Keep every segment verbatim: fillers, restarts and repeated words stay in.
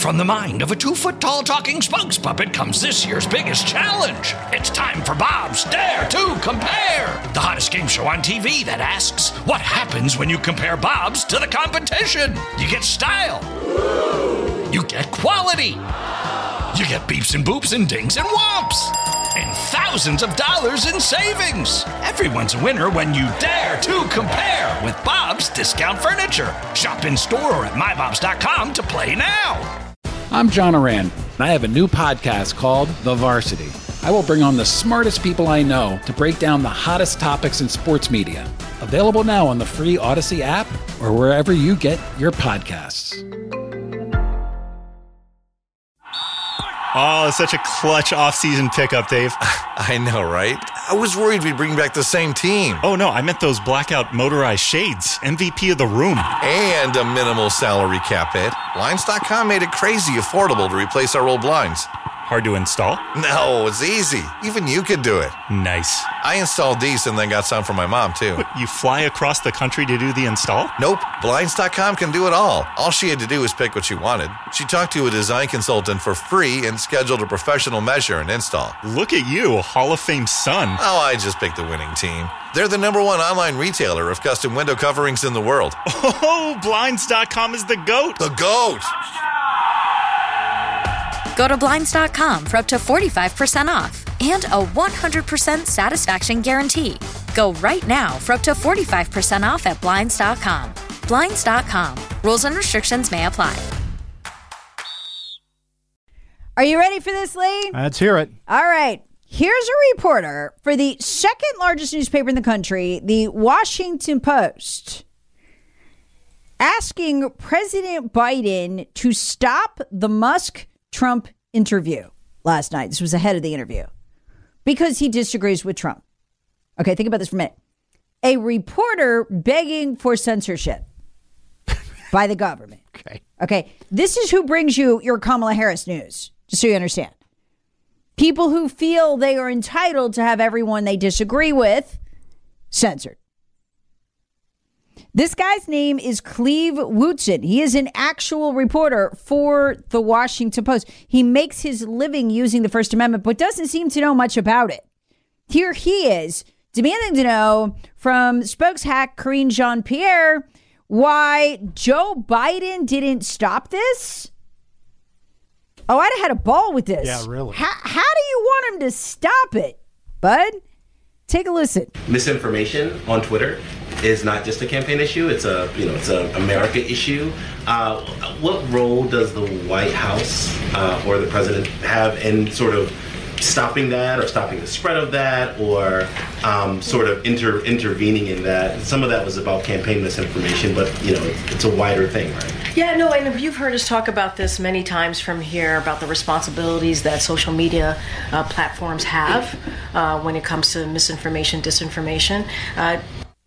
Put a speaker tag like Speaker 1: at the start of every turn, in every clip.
Speaker 1: From the mind of a two-foot-tall talking spokes puppet comes this year's biggest challenge. It's time for Bob's Dare to Compare, the hottest game show on T V that asks, what happens when you compare Bobs to the competition? You get style. You get quality. You get beeps and boops and dings and whomps. And thousands of dollars in savings. Everyone's a winner when you dare to compare with Bob's Discount Furniture. Shop in store or at my bobs dot com to play now.
Speaker 2: I'm John Oran, and I have a new podcast called The Varsity. I will bring on the smartest people I know to break down the hottest topics in sports media. Available now on the free Odyssey app or wherever you get your podcasts.
Speaker 3: Oh, such a clutch off-season pickup, Dave.
Speaker 4: I know, right? I was worried we'd bring back the same team.
Speaker 3: Oh, no, I meant those blackout motorized shades. M V P of the room.
Speaker 4: And a minimal salary cap hit. Blinds dot com made it crazy affordable to replace our old blinds.
Speaker 3: Hard to install?
Speaker 4: No, it's easy. Even you could do it.
Speaker 3: Nice.
Speaker 4: I installed these and then got some for my mom, too.
Speaker 3: What, you fly across the country to do the install?
Speaker 4: Nope. Blinds dot com can do it all. All she had to do was pick what she wanted. She talked to a design consultant for free and scheduled a professional measure and install.
Speaker 3: Look at you, a Hall of Fame son.
Speaker 4: Oh, I just picked the winning team. They're the number one online retailer of custom window coverings in the world.
Speaker 3: Oh, Blinds dot com is the GOAT.
Speaker 4: The GOAT!
Speaker 5: Go to Blinds dot com for up to forty-five percent off and a one hundred percent satisfaction guarantee. Go right now for up to forty-five percent off at Blinds dot com. Blinds dot com. Rules and restrictions may apply.
Speaker 6: Are you ready for this, Lee?
Speaker 7: Let's hear it.
Speaker 6: All right. Here's a reporter for the second largest newspaper in the country, the Washington Post, asking President Biden to stop the Musk-Trump interview last night. This was ahead of the interview because he disagrees with Trump. Okay, think about this for a minute. A reporter begging for censorship by the government.
Speaker 7: Okay.
Speaker 6: Okay, this is who brings you your Kamala Harris news, just so you understand. People who feel they are entitled to have everyone they disagree with censored. This guy's name is Cleve Wootson. He is an actual reporter for the Washington Post. He makes his living using the First Amendment, but doesn't seem to know much about it. Here he is, demanding to know from spokes hack Karine Jean-Pierre why Joe Biden didn't stop this. Oh, I'd have had a ball with this.
Speaker 7: Yeah, really.
Speaker 6: How, how do you want him to stop it, bud? Take a listen.
Speaker 8: Misinformation on Twitter is not just a campaign issue. It's a, you know, it's an America issue. Uh, what role does the White House uh, or the president have in sort of stopping that or stopping the spread of that or um, sort of inter- intervening in that? Some of that was about campaign misinformation, but, you know, it's, it's a wider thing, right?
Speaker 9: Yeah, no, and you've heard us talk about this many times from here about the responsibilities that social media uh, platforms have uh, when it comes to misinformation, disinformation. Uh,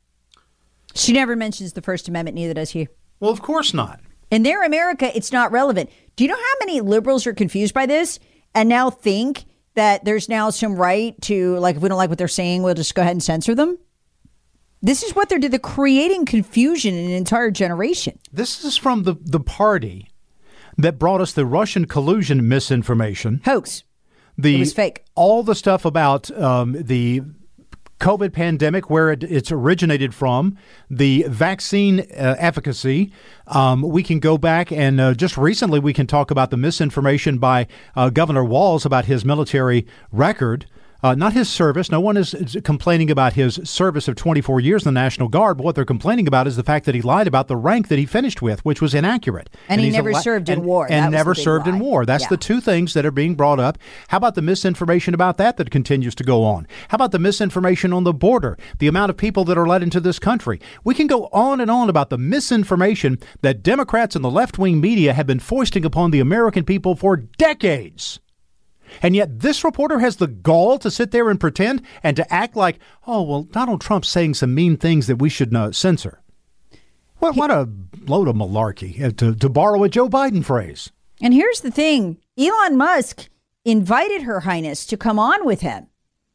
Speaker 6: She never mentions the First Amendment, neither does he.
Speaker 7: Well, of course not.
Speaker 6: In their America, it's not relevant. Do you know how many liberals are confused by this and now think that there's now some right to, like, if we don't like what they're saying, we'll just go ahead and censor them? This is what they're doing. They're creating confusion in an entire generation.
Speaker 7: This is from the, the party that brought us the Russian collusion misinformation.
Speaker 6: Hoax.
Speaker 7: The,
Speaker 6: it was fake.
Speaker 7: All the stuff about um, the COVID pandemic, where it, it's originated from, the vaccine uh, efficacy. Um, we can go back and uh, just recently we can talk about the misinformation by uh, Governor Walz about his military record. Uh, not his service. No one is, is complaining about his service of twenty-four years in the National Guard. But what they're complaining about is the fact that he lied about the rank that he finished with, which was inaccurate.
Speaker 6: And, and he
Speaker 7: he's
Speaker 6: never
Speaker 7: a,
Speaker 6: served in
Speaker 7: and,
Speaker 6: war.
Speaker 7: And never served
Speaker 6: lie.
Speaker 7: in war. That's
Speaker 6: yeah.
Speaker 7: the two things that are being brought up. How about the misinformation about that that continues to go on? How about the misinformation on the border? The amount of people that are let into this country. We can go on and on about the misinformation that Democrats and the left-wing media have been foisting upon the American people for decades. And yet this reporter has the gall to sit there and pretend and to act like, oh, well, Donald Trump's saying some mean things that we should uh, censor. What, what a load of malarkey, uh, to, to borrow a Joe Biden phrase.
Speaker 6: And here's the thing. Elon Musk invited Her Highness to come on with him.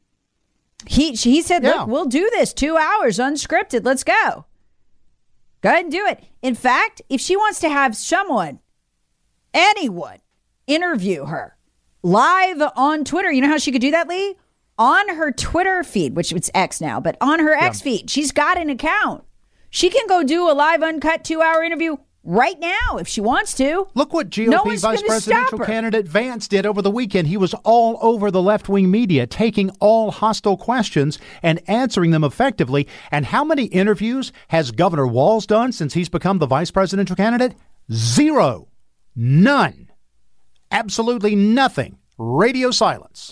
Speaker 6: He, he said,
Speaker 7: yeah.
Speaker 6: look, we'll do this two hours unscripted. Let's go. Go ahead and do it. In fact, if she wants to have someone anyone interview her live on Twitter. You know how she could do that, Lee? On her Twitter feed, which it's X now, but on her yeah. X feed, she's got an account. She can go do a live, uncut two-hour interview right now if she wants to.
Speaker 7: Look what G O P no Vice Presidential candidate Vance did over the weekend. He was all over the left-wing media, taking all hostile questions and answering them effectively. And how many interviews has Governor Walz done since he's become the vice presidential candidate? Zero. None. Absolutely nothing. Radio silence.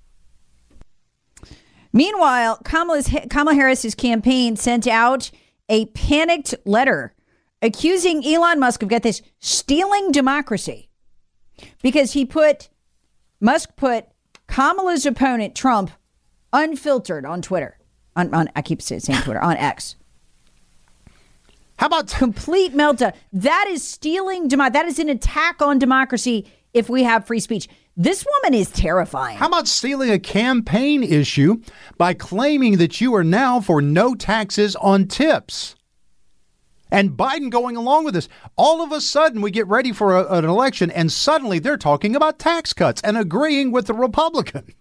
Speaker 6: Meanwhile, Kamala's, Kamala Harris's campaign sent out a panicked letter accusing Elon Musk of, get this, stealing democracy, because he put, Musk put Kamala's opponent, Trump, unfiltered on Twitter. On, on I keep saying Twitter, on X.
Speaker 7: How about
Speaker 6: complete meltdown? That is stealing democracy. That is an attack on democracy if we have free speech. This woman is terrifying.
Speaker 7: How about stealing a campaign issue by claiming that you are now for no taxes on tips? And Biden going along with this. All of a sudden, we get ready for a, an election, and suddenly they're talking about tax cuts and agreeing with the Republican.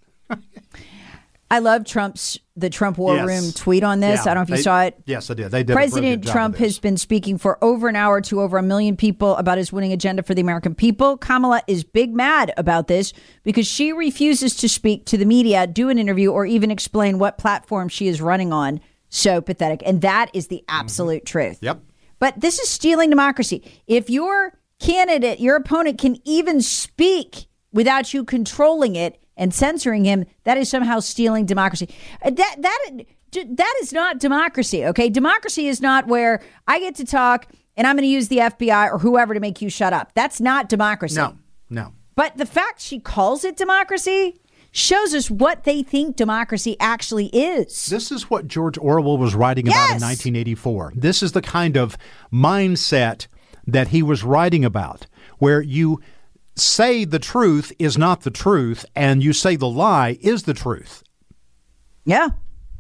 Speaker 6: I love Trump's, the Trump War
Speaker 7: yes.
Speaker 6: Room tweet on this.
Speaker 7: Yeah,
Speaker 6: I don't know if you
Speaker 7: they,
Speaker 6: saw it.
Speaker 7: Yes, I did. They did.
Speaker 6: President Trump has been speaking for over an hour to over a million people about his winning agenda for the American people. Kamala is big mad about this because she refuses to speak to the media, do an interview, or even explain what platform she is running on. So pathetic. And that is the absolute mm-hmm. truth.
Speaker 7: Yep.
Speaker 6: But this is stealing democracy. If your candidate, your opponent can even speak without you controlling it and censoring him, that is somehow stealing democracy. That that that is not democracy, okay? Democracy is not where I get to talk and I'm going to use the F B I or whoever to make you shut up. That's not democracy.
Speaker 7: No, no.
Speaker 6: But the fact she calls it democracy shows us what they think democracy actually is.
Speaker 7: This is what George Orwell was writing about yes! in nineteen eighty-four. This is the kind of mindset that he was writing about, where you say the truth is not the truth, and you say the lie is the truth.
Speaker 6: Yeah.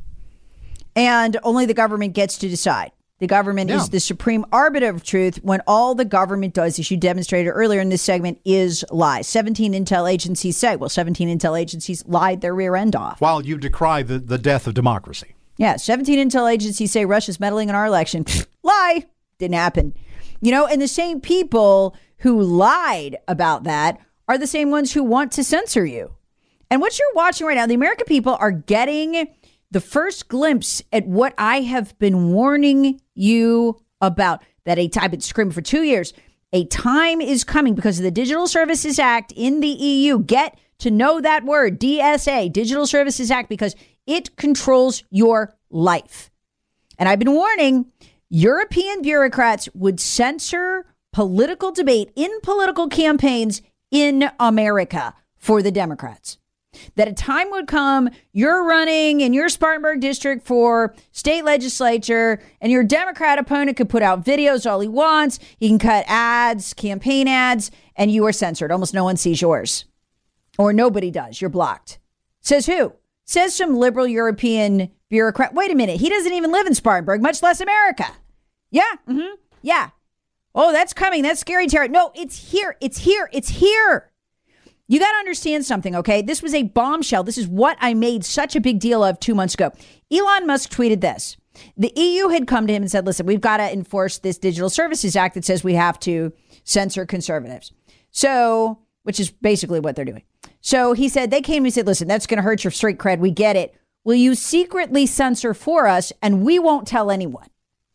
Speaker 6: And only the government gets to decide. The government yeah. is the supreme arbiter of truth when all the government does, as you demonstrated earlier in this segment, is lie. seventeen intel agencies say, well, seventeen intel agencies lied their rear end off.
Speaker 7: While you decry the, the death of democracy.
Speaker 6: Yeah, seventeen intel agencies say Russia's meddling in our election. Lie. Didn't happen. You know, and the same people who lied about that are the same ones who want to censor you. And what you're watching right now, the American people are getting the first glimpse at what I have been warning you about. That a time, I've been screaming for two years. A time is coming because of the Digital Services Act in the E U. Get to know that word, D S A, Digital Services Act, because it controls your life. And I've been warning European bureaucrats would censor political debate in political campaigns in America for the Democrats. That a time would come, you're running in your Spartanburg district for state legislature, and your Democrat opponent could put out videos all he wants. He can cut ads, campaign ads, and you are censored. Almost no one sees yours. Or nobody does. You're blocked. Says who? Says some liberal European bureaucrat. Wait a minute. He doesn't even live in Spartanburg, much less America. Yeah. Mm-hmm. Yeah. Oh, that's coming. That's scary territory. No, it's here. It's here. It's here. You got to understand something, okay? This was a bombshell. This is what I made such a big deal of two months ago. Elon Musk tweeted this. The E U had come to him and said, listen, we've got to enforce this Digital Services Act that says we have to censor conservatives. So, which is basically what they're doing. So he said, they came and said, listen, that's going to hurt your street cred. We get it. Will you secretly censor for us and we won't tell anyone?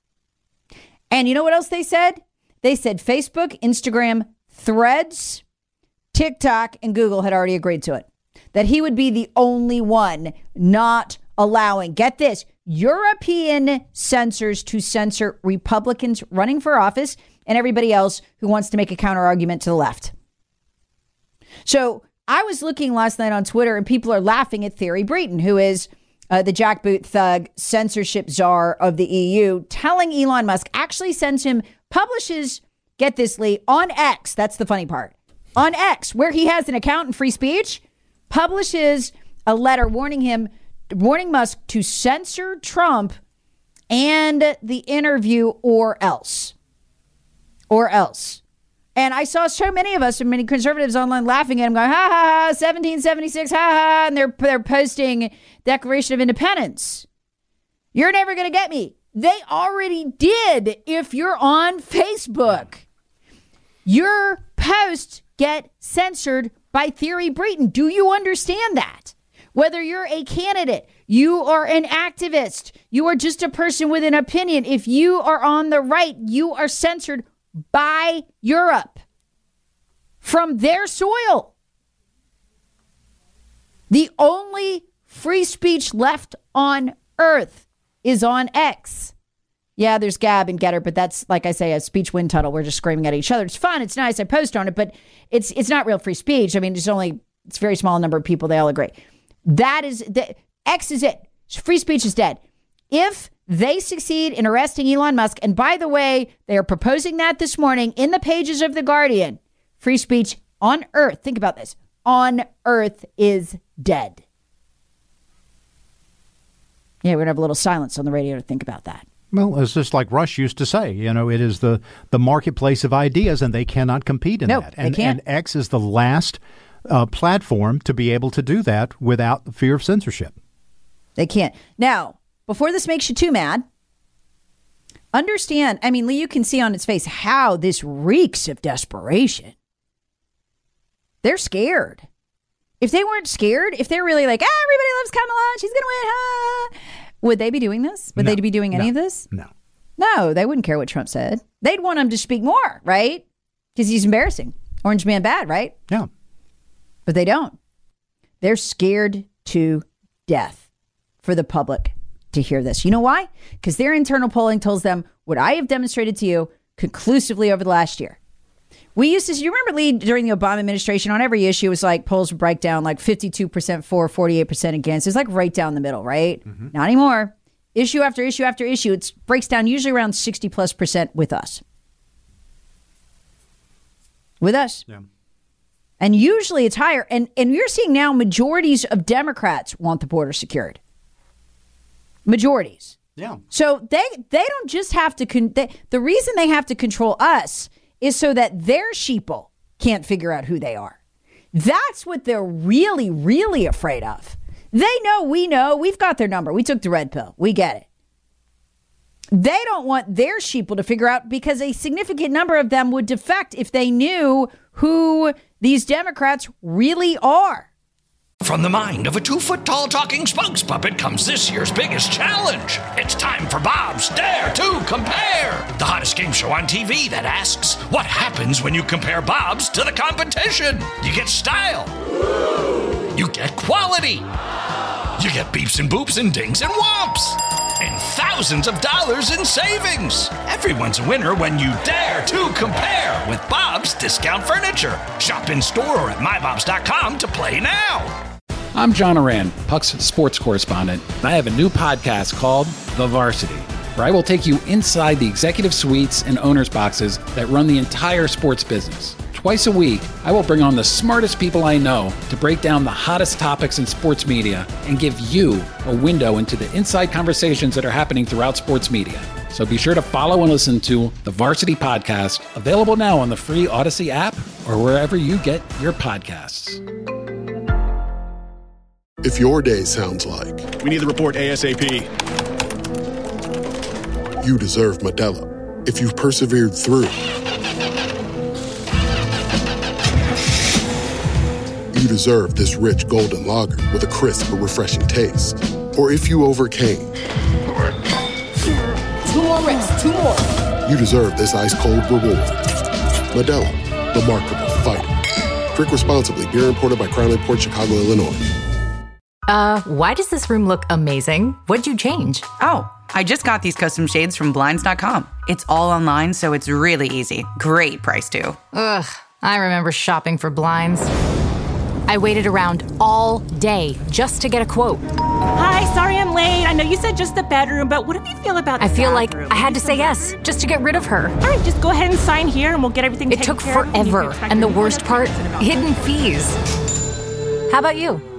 Speaker 6: And you know what else they said? They said Facebook, Instagram, Threads, TikTok, and Google had already agreed to it. That he would be the only one not allowing, get this, European censors to censor Republicans running for office and everybody else who wants to make a counter argument to the left. So I was looking last night on Twitter and people are laughing at Thierry Breton, who is uh, the jackboot thug censorship czar of the E U, telling Elon Musk, actually sends him, publishes, get this, Lee, on X, that's the funny part, on X, where he has an account in free speech, publishes a letter warning him, warning Musk to censor Trump and the interview or else. Or else. And I saw so many of us and many conservatives online laughing at him, going, ha, ha, ha, seventeen seventy-six, ha, ha, and they're, they're posting Declaration of Independence. You're never going to get me. They already did if you're on Facebook. Your posts get censored by Thierry Breton. Do you understand that? Whether you're a candidate, you are an activist, you are just a person with an opinion. If you are on the right, you are censored by Europe from their soil. The only free speech left on earth is on X. Yeah, there's Gab and Getter, but that's, like I say, a speech wind tunnel. We're just screaming at each other. It's fun. It's nice. I post on it, but it's it's not real free speech. I mean, it's only, it's a very small number of people. They all agree. That is, the, X is it. Free speech is dead. If they succeed in arresting Elon Musk, and by the way, they are proposing that this morning in the pages of The Guardian, free speech on Earth, think about this, on Earth is dead. Yeah, we're going to have a little silence on the radio to think about that.
Speaker 7: Well, it's just like Rush used to say, you know, it is the, the marketplace of ideas, and they cannot compete in
Speaker 6: nope,
Speaker 7: that. And,
Speaker 6: they can't.
Speaker 7: and X is the last uh, platform to be able to do that without the fear of censorship.
Speaker 6: They can't. Now, before this makes you too mad, understand, I mean, Lee, you can see on its face how this reeks of desperation. They're scared. If they weren't scared, if they're really like, ah, everybody loves Kamala, she's going to win, ah, would they be doing this? Would
Speaker 7: no,
Speaker 6: they be doing any
Speaker 7: no,
Speaker 6: of this?
Speaker 7: No.
Speaker 6: No, they wouldn't care what Trump said. They'd want him to speak more, right? Because he's embarrassing. Orange man bad, right?
Speaker 7: Yeah.
Speaker 6: But they don't. They're scared to death for the public to hear this. You know why? Because their internal polling tells them what I have demonstrated to you conclusively over the last year. We used to, you remember, Lee, during the Obama administration, on every issue, it was like polls would break down like fifty-two percent for, forty-eight percent against. It's like right down the middle, right? Mm-hmm. Not anymore. Issue after issue after issue, it breaks down usually around sixty plus percent with us. With us.
Speaker 7: Yeah.
Speaker 6: And usually it's higher. And, and you're seeing now majorities of Democrats want the border secured. Majorities.
Speaker 7: Yeah.
Speaker 6: So they they don't just have to, con- they, the reason they have to control us is so that their sheeple can't figure out who they are. That's what they're really, really afraid of. They know, we know, we've got their number. We took the red pill. We get it. They don't want their sheeple to figure out, because a significant number of them would defect if they knew who these Democrats really are.
Speaker 1: From the mind of a two-foot-tall talking spokes puppet comes this year's biggest challenge. It's time for Bob's Dare to Compare, the hottest game show on T V that asks, what happens when you compare Bob's to the competition? You get style. You get quality. You get beeps and boops and dings and whomps. And thousands of dollars in savings. Everyone's a winner when you dare to compare with Bob's Discount Furniture. Shop in store or at my bobs dot com to play now.
Speaker 2: I'm John Oran, Puck's sports correspondent, and I have a new podcast called The Varsity, where I will take you inside the executive suites and owners' boxes that run the entire sports business. Twice a week, I will bring on the smartest people I know to break down the hottest topics in sports media and give you a window into the inside conversations that are happening throughout sports media. So be sure to follow and listen to The Varsity Podcast, available now on the free Odyssey app or wherever you get your podcasts.
Speaker 10: If your day sounds like,
Speaker 11: we need the report ASAP,
Speaker 10: you deserve Modelo. If you've persevered through, you deserve this rich golden lager with a crisp but refreshing taste. Or if you overcame,
Speaker 6: Two more rips, two more.
Speaker 10: you deserve this ice-cold reward. Modelo, the mark of a fighter. Drink responsibly. Beer imported by Crown Imports, Chicago, Illinois.
Speaker 12: Uh, why does this room look amazing? What'd you change?
Speaker 13: Oh, I just got these custom shades from Blinds dot com. It's all online, so it's really easy. Great price, too.
Speaker 12: Ugh, I remember shopping for blinds. I waited around all day just to get a quote.
Speaker 14: Hi, sorry I'm late. I know you said just the bedroom, but what do you feel about the
Speaker 12: I feel
Speaker 14: bathroom?
Speaker 12: like I had to say yes just to get rid of her.
Speaker 14: All right, just go ahead and sign here and we'll get everything
Speaker 12: It
Speaker 14: taken
Speaker 12: took
Speaker 14: care of.
Speaker 12: forever, and the worst part, hidden fees. How about you?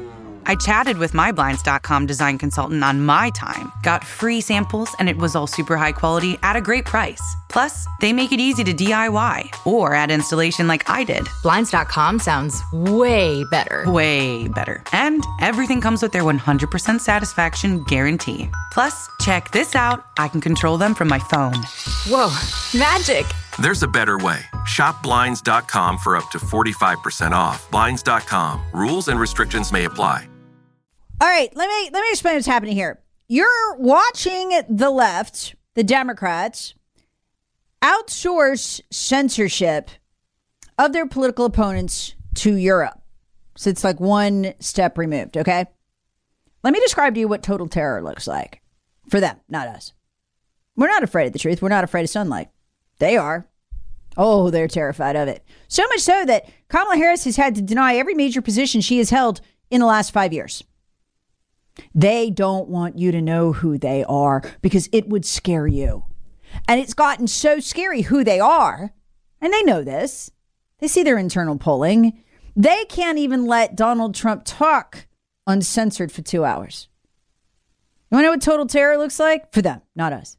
Speaker 13: I chatted with my Blinds dot com design consultant on my time, got free samples, and it was all super high quality at a great price. Plus, they make it easy to D I Y or add installation like I did.
Speaker 12: Blinds dot com sounds way better.
Speaker 13: Way better. And everything comes with their one hundred percent satisfaction guarantee. Plus, check this out. I can control them from my phone.
Speaker 12: Whoa, magic.
Speaker 11: There's a better way. Shop Blinds dot com for up to forty-five percent off. Blinds dot com. Rules and restrictions may apply.
Speaker 6: All right, let me let me explain what's happening here. You're watching the left, the Democrats, outsource censorship of their political opponents to Europe. So it's like one step removed, okay? Let me describe to you what total terror looks like for them, not us. We're not afraid of the truth. We're not afraid of sunlight. They are. Oh, they're terrified of it. So much so that Kamala Harris has had to deny every major position she has held in the last five years. They don't want you to know who they are because it would scare you. And it's gotten so scary who they are. And they know this. They see their internal polling. They can't even let Donald Trump talk uncensored for two hours. You want to know what total terror looks like? For them, not us.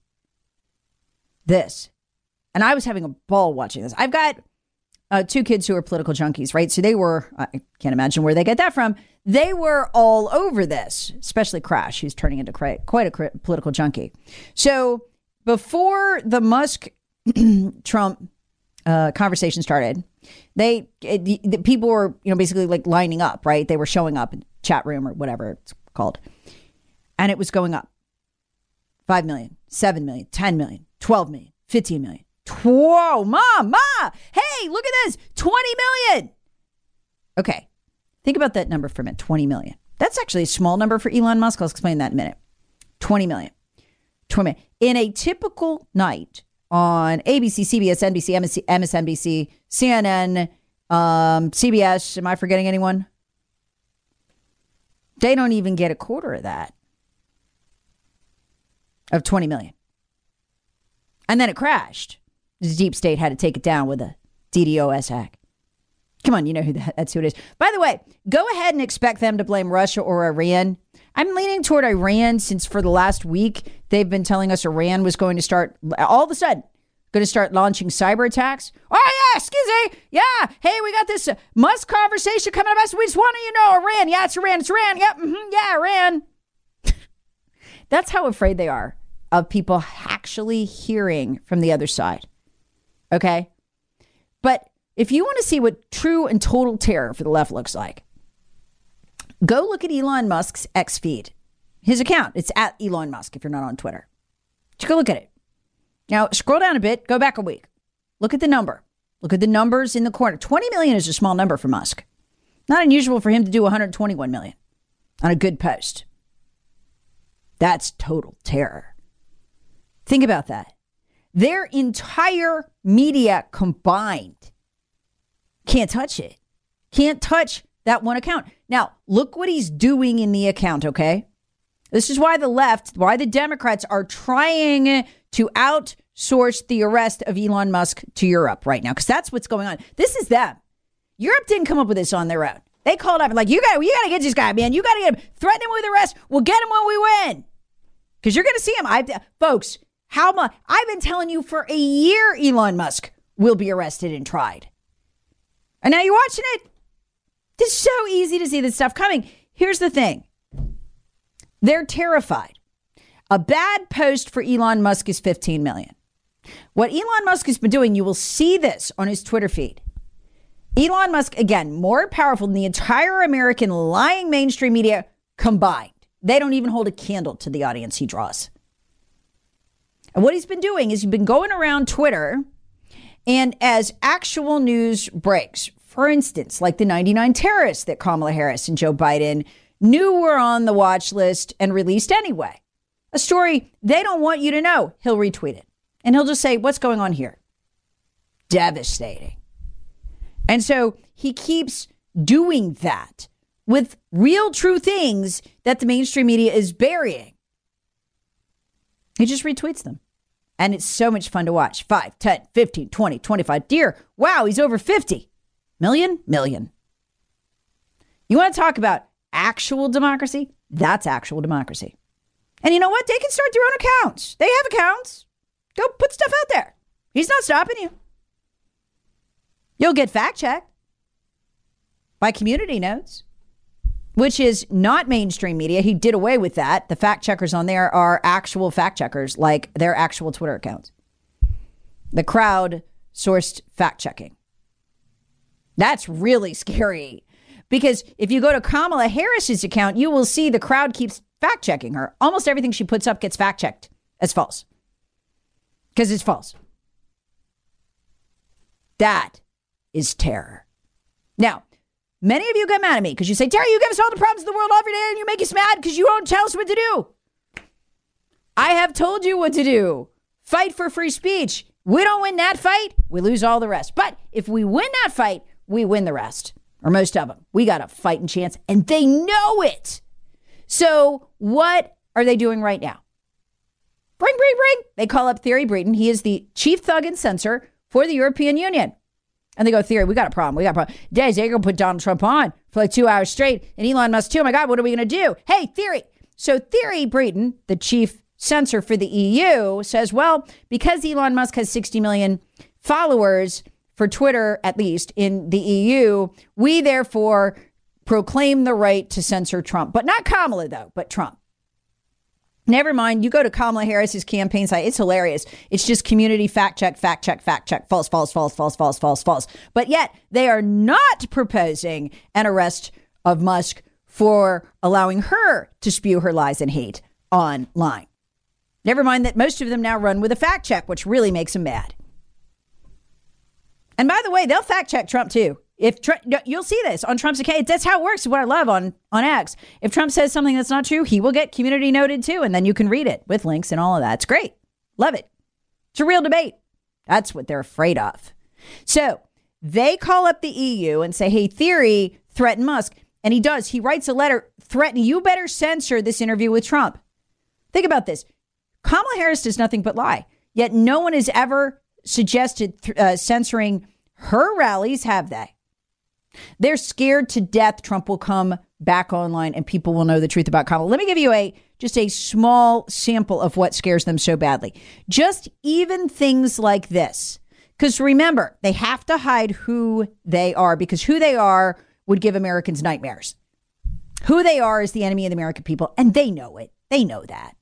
Speaker 6: This. And I was having a ball watching this. I've got uh, two kids who are political junkies, right? So they were, I can't imagine where they get that from. They were all over this, especially Crash, who's turning into quite a political junkie. So before the Musk-Trump uh, conversation started, they it, the, the people were, you know, basically like lining up, right? They were showing up in chat room or whatever it's called. And it was going up. five million, seven million, ten million, twelve million, fifteen million. Whoa, mom, ma, hey, look at this, twenty million. Okay, think about that number for a minute, twenty million. That's actually a small number for Elon Musk. I'll explain that in a minute. twenty million. twenty million. In a typical night on A B C, C B S, N B C, M S N B C, C N N, um, C B S, am I forgetting anyone? They don't even get a quarter of that, of twenty million. And then it crashed. The deep state had to take it down with a DDoS hack. Come on, you know who that, that's who it is. By the way, go ahead and expect them to blame Russia or Iran. I'm leaning toward Iran since for the last week, they've been telling us Iran was going to start, all of a sudden, going to start launching cyber attacks. Oh, yeah, excuse me. Yeah. Hey, we got this uh, Musk conversation coming up. We just want you to know Iran. Yeah, it's Iran. It's Iran. Yep. Mm-hmm, yeah, Iran. That's how afraid they are of people actually hearing from the other side. Okay? But if you want to see what true and total terror for the left looks like, go look at Elon Musk's X feed. His account. It's at Elon Musk if you're not on Twitter. Just go look at it. Now, scroll down a bit. Go back a week. Look at the number. Look at the numbers in the corner. twenty million is a small number for Musk. Not unusual for him to do one hundred twenty-one million on a good post. That's total terror. Think about that. Their entire media combined can't touch it. Can't touch that one account. Now, look what he's doing in the account, okay? This is why the left, why the Democrats are trying to outsource the arrest of Elon Musk to Europe right now, because that's what's going on. This is them. Europe didn't come up with this on their own. They called up and like, you got you got to get this guy, man. You got to get him. Threaten him with arrest. We'll get him when we win. Because you're going to see him. I, folks, how much? I've been telling you for a year Elon Musk will be arrested and tried. And now you're watching it. It's so easy to see this stuff coming. Here's the thing. They're terrified. A bad post for Elon Musk is fifteen million. What Elon Musk has been doing, you will see this on his Twitter feed. Elon Musk, again, more powerful than the entire American lying mainstream media combined. They don't even hold a candle to the audience he draws. And what he's been doing is he's been going around Twitter, and as actual news breaks, for instance, like the ninety-nine terrorists that Kamala Harris and Joe Biden knew were on the watch list and released anyway. A story they don't want you to know. He'll retweet it. And he'll just say, what's going on here? Devastating. And so he keeps doing that with real true things that the mainstream media is burying. He just retweets them. And it's so much fun to watch. five, ten, fifteen, twenty, twenty-five. Dear, wow, he's over fifty. Million? Million. You want to talk about actual democracy, that's actual democracy. And you know what? They can start their own accounts. They have accounts. Go put stuff out there. He's not stopping you. You'll get fact checked by Community Notes, which is not mainstream media. He did away with that. The fact checkers on there are actual fact checkers, like their actual Twitter accounts. The crowd sourced fact checking. That's really scary, because if you go to Kamala Harris's account, you will see the crowd keeps fact checking her. Almost everything she puts up gets fact checked as false, because it's false. That is terror. Now, many of you get mad at me because you say, Terry, you give us all the problems in the world every day and you make us mad because you won't tell us what to do. I have told you what to do. Fight for free speech. We don't win that fight, we lose all the rest. But if we win that fight, we win the rest, or most of them. We got a fighting chance, and they know it. So what are they doing right now? Bring, bring, bring. They call up Thierry Breton. He is the chief thug and censor for the European Union. And they go, Thierry, we got a problem. We got a problem. Days, they're going to put Donald Trump on for like two hours straight. And Elon Musk too. Oh my God, what are we going to do? Hey, Thierry. So Thierry Breton, the chief censor for the E U, says, well, because Elon Musk has sixty million followers for Twitter, at least in the E U, we therefore proclaim the right to censor Trump. But not Kamala, though, but Trump. Never mind. You go to Kamala Harris's campaign site. It's hilarious. It's just community fact check, fact check, fact check, false, false, false, false, false, false, false. But yet they are not proposing an arrest of Musk for allowing her to spew her lies and hate online. Never mind that most of them now run with a fact check, which really makes them mad. And by the way, they'll fact check Trump too. If Trump, you'll see this on Trump's account. That's how it works. What I love on, on X. If Trump says something that's not true, he will get community noted too. And then you can read it with links and all of that. It's great. Love it. It's a real debate. That's what they're afraid of. So they call up the E U and say, hey, Thierry, threaten Musk. And he does. He writes a letter threatening, you better censor this interview with Trump. Think about this. Kamala Harris does nothing but lie. Yet no one has ever suggested th- uh, censoring her rallies, have they? They're scared to death Trump will come back online and people will know the truth about Kamala. Let me give you a just a small sample of what scares them so badly. Just even things like this. Because remember, they have to hide who they are, because who they are would give Americans nightmares. Who they are is the enemy of the American people, and they know it. They know that.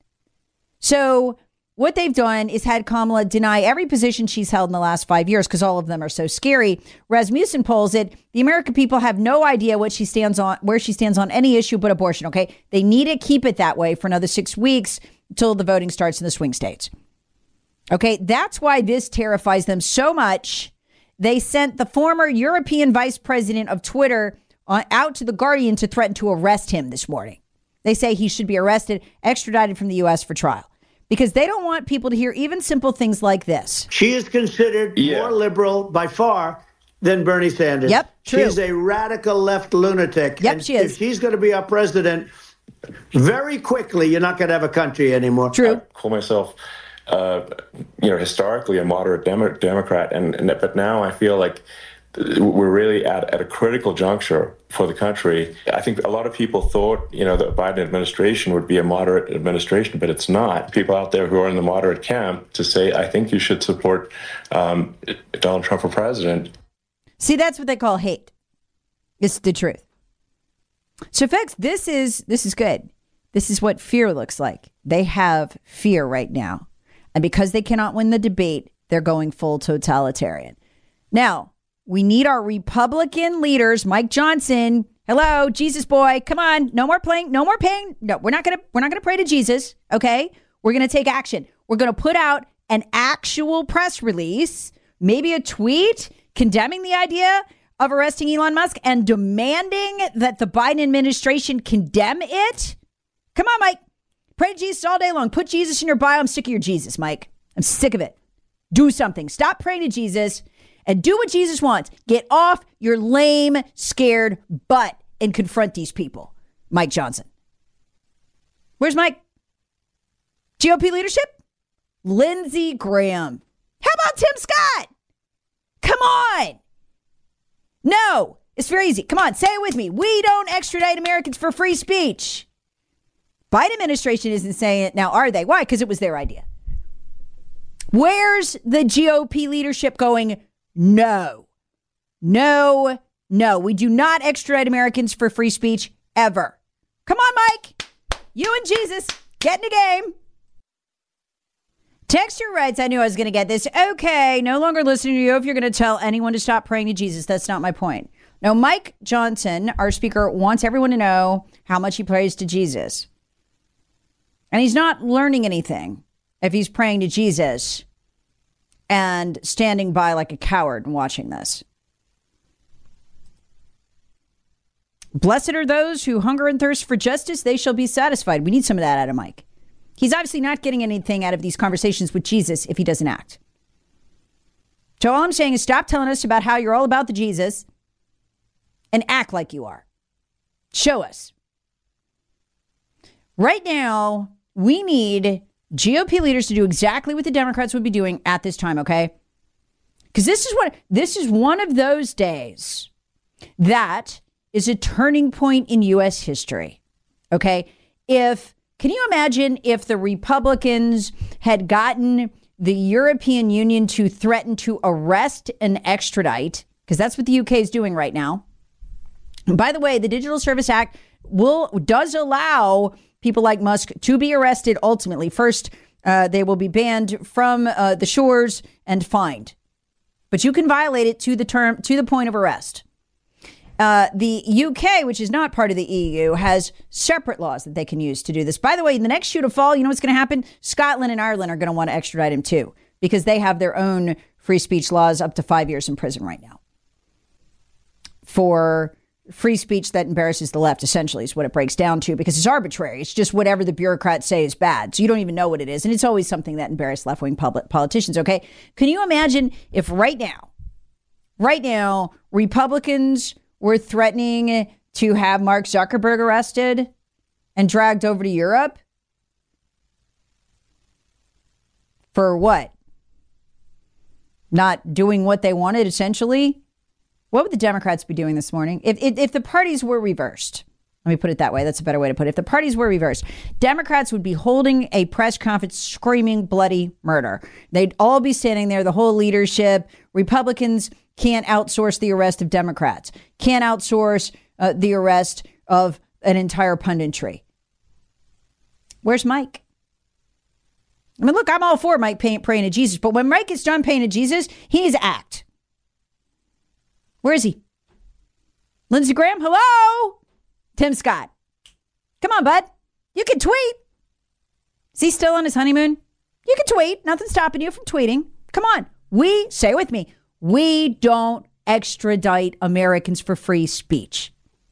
Speaker 6: So what they've done is had Kamala deny every position she's held in the last five years because all of them are so scary. Rasmussen polls it. The American people have no idea what she stands on, where she stands on any issue but abortion. OK, they need to keep it that way for another six weeks until the voting starts in the swing states. OK, that's why this terrifies them so much. They sent the former European vice president of Twitter on, out to The Guardian to threaten to arrest him this morning. They say he should be arrested, extradited from the U S for trial. Because they don't want people to hear even simple things like this.
Speaker 15: She is considered yeah. more liberal by far than Bernie Sanders.
Speaker 6: Yep, true.
Speaker 15: She's a radical left lunatic.
Speaker 6: Yep,
Speaker 15: and
Speaker 6: she is.
Speaker 15: If she's going to be our president, very quickly, you're not going to have a country anymore.
Speaker 6: True.
Speaker 16: I call myself, uh, you know, historically a moderate Demo- Democrat. And, and but now I feel like we're really at, at a critical juncture for the country. I think a lot of people thought, you know, the Biden administration would be a moderate administration, but it's not. People out there who are in the moderate camp to say, I think you should support um, Donald Trump for president.
Speaker 6: See, that's what they call hate. It's the truth. So, folks, this is this is good. This is what fear looks like. They have fear right now. And because they cannot win the debate, they're going full totalitarian. Now, we need our Republican leaders, Mike Johnson. Hello, Jesus boy. Come on. No more playing. No more pain. No, we're not going to we're not going to pray to Jesus. OK, we're going to take action. We're going to put out an actual press release, maybe a tweet condemning the idea of arresting Elon Musk and demanding that the Biden administration condemn it. Come on, Mike. Pray to Jesus all day long. Put Jesus in your bio. I'm sick of your Jesus, Mike. I'm sick of it. Do something. Stop praying to Jesus. And do what Jesus wants. Get off your lame, scared butt and confront these people. Mike Johnson. Where's Mike? G O P leadership? Lindsey Graham. How about Tim Scott? Come on. No, It's very easy. Come on, say it with me. We don't extradite Americans for free speech. Biden administration isn't saying it now, are they? Why? Because it was their idea. Where's the G O P leadership going? No, no, no. We do not extradite Americans for free speech ever. Come on, Mike. You and Jesus, get in the game. Texture writes, I knew I was going to get this. Okay, no longer listening to you if you're going to tell anyone to stop praying to Jesus. That's not my point. No, Mike Johnson, our speaker, wants everyone to know how much he prays to Jesus. And he's not learning anything if he's praying to Jesus and standing by like a coward and watching this. Blessed are those who hunger and thirst for justice. They shall be satisfied. We need some of that out of Mike. He's obviously not getting anything out of these conversations with Jesus if he doesn't act. So all I'm saying is stop telling us about how you're all about the Jesus and act like you are. Show us. Right now, we need G O P leaders to do exactly what the Democrats would be doing at this time, okay? Because this is what this is one of those days that is a turning point in U S history. Okay? If Can you imagine if the Republicans had gotten the European Union to threaten to arrest and extradite, because that's what the U K is doing right now. And by the way, the Digital Service Act will does allow people like Musk to be arrested ultimately. First, uh, they will be banned from uh, the shores and fined. But you can violate it to the term to the point of arrest. Uh, the U K, which is not part of the E U, has separate laws that they can use to do this. By the way, in the next shoe to fall, you know what's going to happen? Scotland and Ireland are going to want to extradite him too, because they have their own free speech laws up to five years in prison right now for free speech that embarrasses the left, essentially, is what it breaks down to, because it's arbitrary. It's just whatever the bureaucrats say is bad. So you don't even know what it is. And it's always something that embarrasses left-wing public politicians, okay? Can you imagine if right now, right now, Republicans were threatening to have Mark Zuckerberg arrested and dragged over to Europe? For what? Not doing what they wanted, essentially? What would the Democrats be doing this morning? If, if, if the parties were reversed, let me put it that way. That's a better way to put it. If the parties were reversed, Democrats would be holding a press conference screaming bloody murder. They'd all be standing there, the whole leadership. Republicans can't outsource the arrest of Democrats, can't outsource uh, the arrest of an entire punditry. Where's Mike? I mean, look, I'm all for Mike pay, praying to Jesus, but when Mike is done praying to Jesus, he needs to act. Where is he? Lindsey Graham, hello? Tim Scott. Come on, bud. You can tweet. Is he still on his honeymoon? You can tweet. Nothing's stopping you from tweeting. Come on. We, say it with me, we don't extradite Americans for free speech.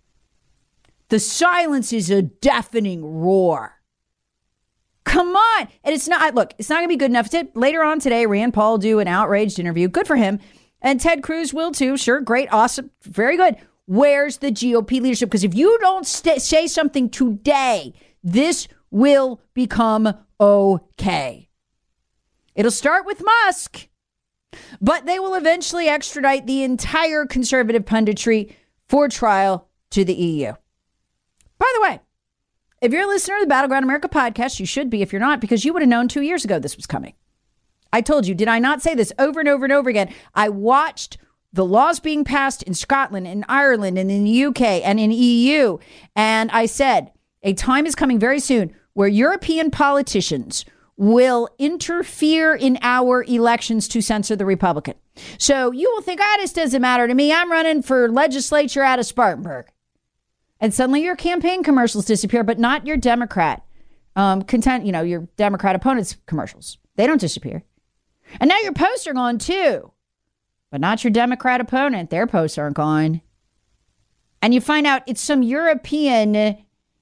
Speaker 6: The silence is a deafening roar. Come on. And it's not, look, it's not going to be good enough. Later on today, Rand Paul will do an outraged interview. Good for him. And Ted Cruz will too. Sure. Great. Awesome. Very good. Where's the G O P leadership? Because if you don't st- say something today, this will become okay. It'll start with Musk, but they will eventually extradite the entire conservative punditry for trial to the E U. By the way, if you're a listener to the Battleground America podcast, you should be if you're not, because you would have known two years ago this was coming. I told you, did I not say this over and over and over again? I watched the laws being passed in Scotland, in Ireland, and in the U K, and in E U. And I said, a time is coming very soon where European politicians will interfere in our elections to censor the Republican. So you will think, ah, this doesn't matter to me. I'm running for legislature out of Spartanburg. And suddenly your campaign commercials disappear, but not your Democrat um, content, you know, your Democrat opponents' commercials. They don't disappear. And now your posts are gone too, but not your Democrat opponent. Their posts aren't gone. And you find out it's some European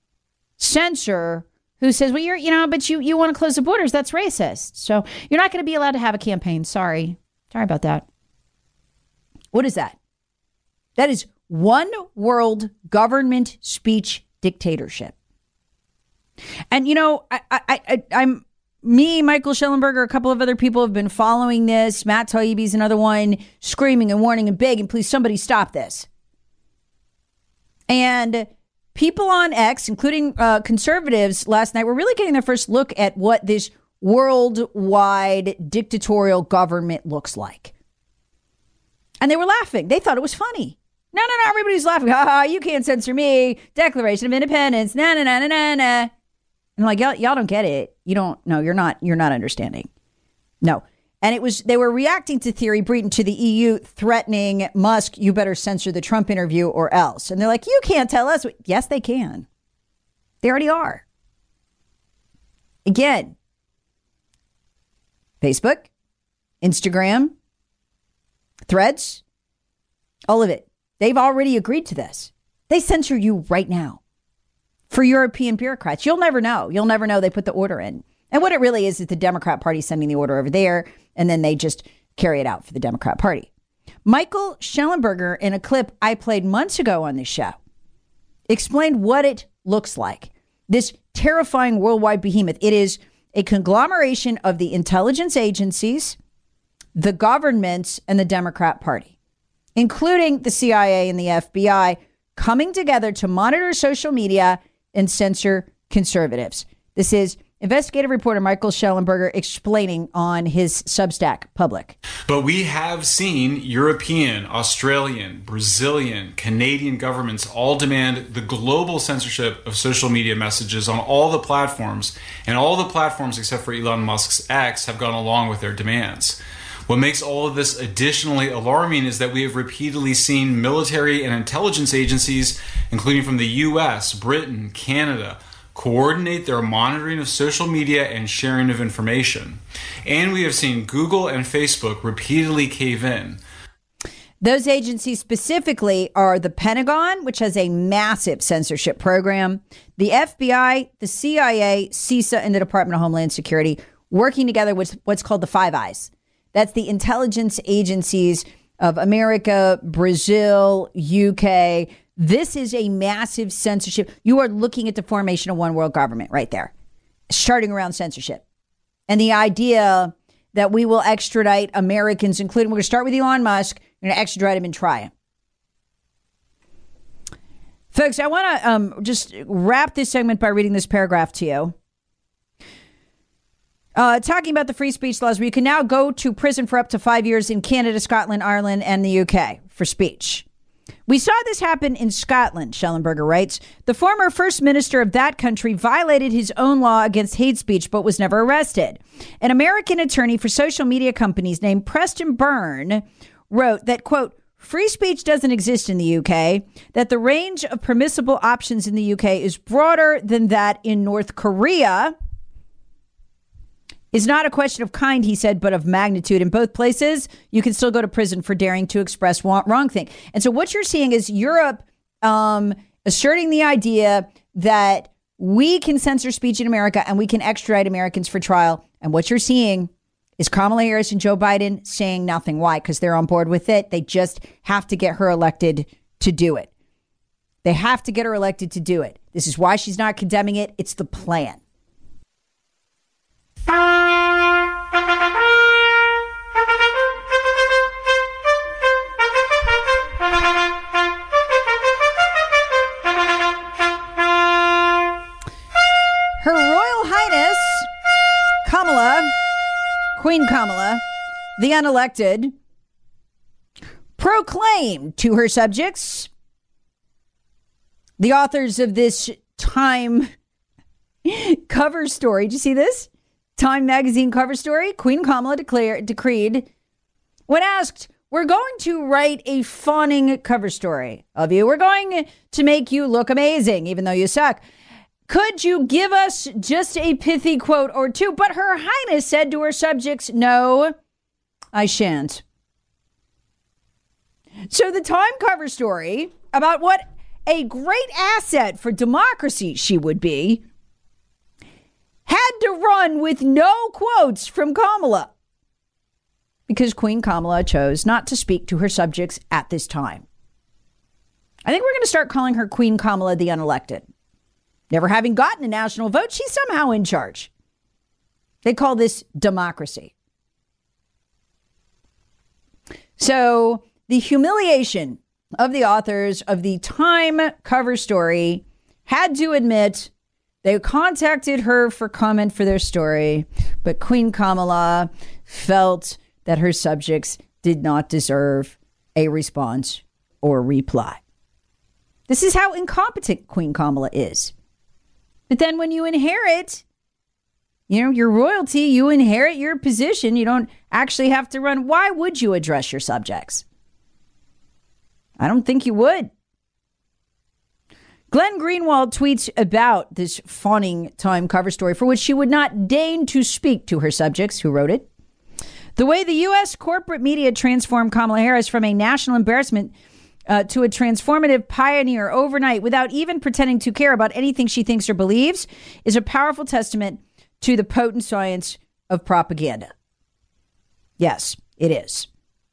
Speaker 6: censor who says, well, you're, you know, but you, you want to close the borders. That's racist. So you're not going to be allowed to have a campaign. Sorry. Sorry about that. What is that? That is one world government speech dictatorship. And, you know, I, I, I, I'm, Me, Michael Schellenberger, a couple of other people have been following this. Matt Taibbi's another one, screaming and warning and begging, please somebody stop this. And people on X, including uh, conservatives last night, were really getting their first look at what this worldwide dictatorial government looks like. And they were laughing. They thought it was funny. No, no, no, everybody's laughing. Ha ha, you can't censor me. Declaration of Independence. Na, na, na, na, na, na. And like, y'all, y'all don't get it. You don't, no, you're not, you're not understanding. No. And it was, they were reacting to Thierry Breton, to the E U, threatening Musk, you better censor the Trump interview or else. And they're like, you can't tell us. Yes, they can. They already are. Again, Facebook, Instagram, Threads, all of it. They've already agreed to this. They censor you right now. For European bureaucrats, you'll never know. You'll never know they put the order in. And what it really is is the Democrat Party sending the order over there, and then they just carry it out for the Democrat Party. Michael Shellenberger, in a clip I played months ago on this show, explained what it looks like. This terrifying worldwide behemoth. It is a conglomeration of the intelligence agencies, the governments, and the Democrat Party, including the C I A and the F B I, coming together to monitor social media and censor conservatives. This is investigative reporter Michael Shellenberger explaining on his Substack Public.
Speaker 17: But we have seen European, Australian, Brazilian, Canadian governments all demand the global censorship of social media messages on all the platforms, and all the platforms except for Elon Musk's X have gone along with their demands. What makes all of this additionally alarming is that we have repeatedly seen military and intelligence agencies, including from the U S, Britain, Canada, coordinate their monitoring of social media and sharing of information. And we have seen Google and Facebook repeatedly cave in.
Speaker 6: Those agencies specifically are the Pentagon, which has a massive censorship program, the F B I, the C I A, CISA, and the Department of Homeland Security, working together with what's called the Five Eyes. That's the intelligence agencies of America, Brazil, U K. This is a massive censorship. You are looking at the formation of one world government right there, starting around censorship. And the idea that we will extradite Americans, including, we're going to start with Elon Musk, we're going to extradite him and try him. Folks, I want to um, just wrap this segment by reading this paragraph to you. Uh, talking about the free speech laws, where you can now go to prison for up to five years in Canada, Scotland, Ireland, and the U K for speech. We saw this happen in Scotland, Shellenberger writes. The former first minister of that country violated his own law against hate speech, but was never arrested. An American attorney for social media companies named Preston Byrne wrote that, quote, free speech doesn't exist in the U K, that the range of permissible options in the U K is broader than that in North Korea. Is not a question of kind, he said, but of magnitude. In both places, you can still go to prison for daring to express wrong thing. And so what you're seeing is Europe um, asserting the idea that we can censor speech in America and we can extradite Americans for trial. And what you're seeing is Kamala Harris and Joe Biden saying nothing. Why? Because they're on board with it. They just have to get her elected to do it. They have to get her elected to do it. This is why she's not condemning it. It's the plan. Her Royal Highness Kamala, Queen Kamala, the unelected, proclaimed to her subjects, the authors of this Time cover story. Did you see this? Time magazine cover story. Queen Kamala declared, decreed, when asked, we're going to write a fawning cover story of you. We're going to make you look amazing, even though you suck. Could you give us just a pithy quote or two? But Her Highness said to her subjects, no, I shan't. So the Time cover story about what a great asset for democracy she would be had to run with no quotes from Kamala because Queen Kamala chose not to speak to her subjects at this time. I think we're going to start calling her Queen Kamala the unelected. Never having gotten a national vote, she's somehow in charge. They call this democracy. So the humiliation of the authors of the Time cover story had to admit they contacted her for comment for their story, but Queen Kamala felt that her subjects did not deserve a response or reply. This is how incompetent Queen Kamala is. But then when you inherit, you know, your royalty, you inherit your position, you don't actually have to run. Why would you address your subjects? I don't think you would. Glenn Greenwald tweets about this fawning Time cover story for which she would not deign to speak to her subjects who wrote it. The way the U S corporate media transformed Kamala Harris from a national embarrassment uh, to a transformative pioneer overnight without even pretending to care about anything she thinks or believes is a powerful testament to the potent science of propaganda. Yes, it is.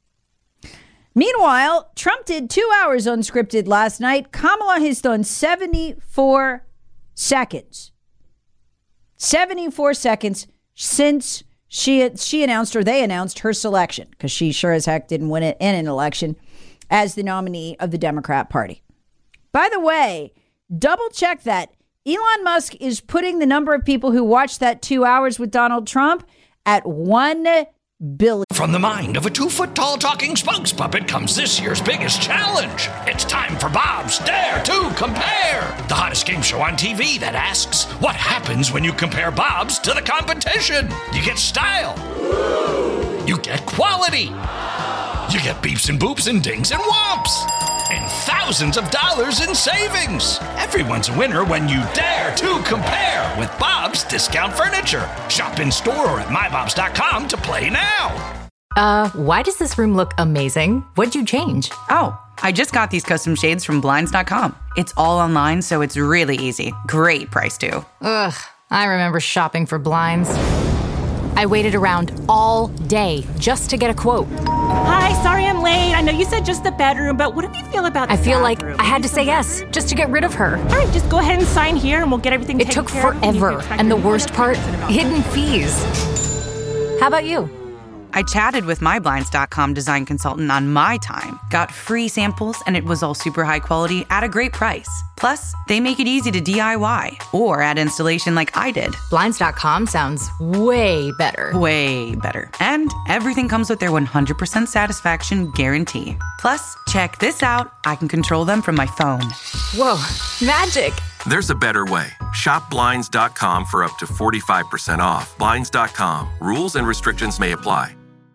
Speaker 6: Meanwhile, Trump did two hours unscripted last night. Kamala has done seventy-four seconds. seventy-four seconds since she she announced, or they announced, her selection, because she sure as heck didn't win it in an election, as the nominee of the Democrat Party. By the way, double check that. Elon Musk is putting the number of people who watched that two hours with Donald Trump at one billion.
Speaker 1: From the mind of a two-foot-tall talking spokes puppet comes this year's biggest challenge. It's time for Bob's Dare to Compare, the hottest game show on T V that asks, what happens when you compare Bob's to the competition? You get style. You get quality. You get beeps and boops and dings and whomps. And thousands of dollars in savings. Everyone's a winner when you dare to compare with Bob's Discount Furniture. Shop in store or at my bobs dot com to play now.
Speaker 12: Uh, why does this room look amazing? What'd you change?
Speaker 13: Oh, I just got these custom shades from blinds dot com. It's all online, so it's really easy. Great price, too.
Speaker 12: Ugh, I remember shopping for blinds. I waited around all day just to get a quote.
Speaker 14: Hi, sorry I'm late. I know you said just the bedroom, but what do you feel about the
Speaker 12: I feel
Speaker 14: bathroom?
Speaker 12: like I had to say yes just to get rid of her.
Speaker 14: All right, just go ahead and sign here and we'll get everything
Speaker 12: It
Speaker 14: taken
Speaker 12: took
Speaker 14: care of.
Speaker 12: forever, and the worst part, hidden fees. How about you?
Speaker 13: I chatted with my blinds dot com design consultant on my time, got free samples, and it was all super high quality at a great price. Plus, they make it easy to D I Y or add installation like I did.
Speaker 12: blinds dot com sounds way better.
Speaker 13: Way better. And everything comes with their one hundred percent satisfaction guarantee. Plus, check this out. I can control them from my phone.
Speaker 12: Whoa, magic.
Speaker 11: There's a better way. Shop blinds dot com for up to forty-five percent off. blinds dot com. Rules and restrictions may apply.